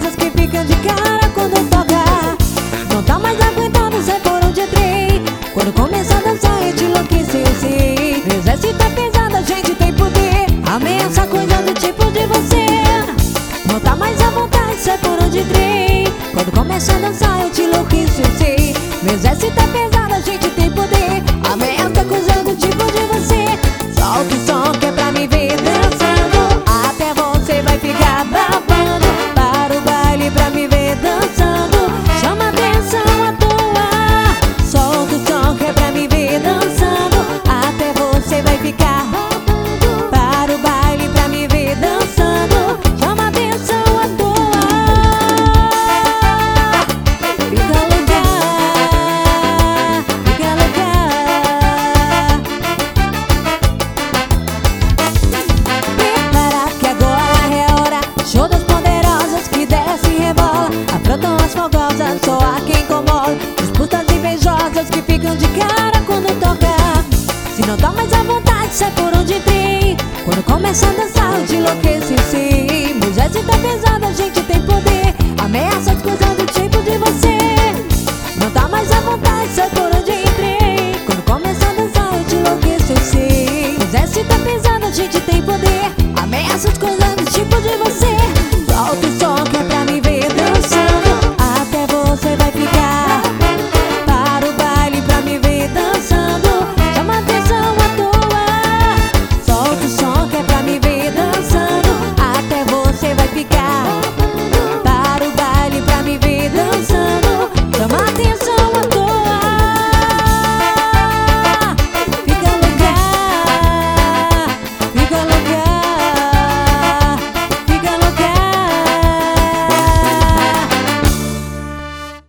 poderosas que ficam de cara quando toca. Não tá mais aguentando, sai por onde entrei. Quando começa a dançar eu te enlouqueci, eu sei. Meu exército é pesado, a gente tem poder. Ameaça coisa do tipo de você. Não tá mais à vontade, sai por onde entrei. Quando começa a dançar eu te enlouqueci, eu sei. Meu exército é pesado, a gente tem poder. Ameaça coisa do tipo de você. Solta o som que é pra me ver dançando. Até você vai ficar babando. Para o baile pra me ver dançando. Chama atenção à toa. Solta o som que é pra me ver dançando. Até você vai ficar babando. Para o baile pra me ver dançando. Chama atenção à toa. Fica lugar, fica lugar. Prepara que agora é hora. Show das poderosas que desce e rebola. Afrontam as fogosas, soa quem incomoda. Disputas invejosas que ficam de cara quando toca. Se não tá mais à vontade, sai por onde entrei. Quando começa a dançar eu te enlouqueci, sim.